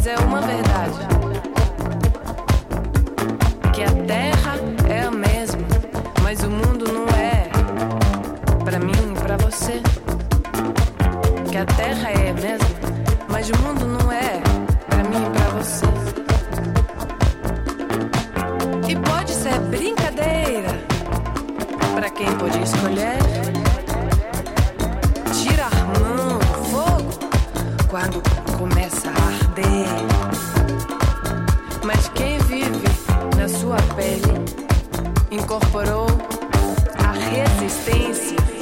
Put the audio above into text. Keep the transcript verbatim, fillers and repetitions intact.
é uma verdade, que a Terra é a mesma, mas o mundo não é. Pra mim e pra você. Que a Terra é a mesma, mas o mundo não é. Pra mim e pra você. E pode ser brincadeira pra quem pode escolher. Tirar mão do fogo quando começa a arder. Mas quem vive na sua pele incorporou a resistência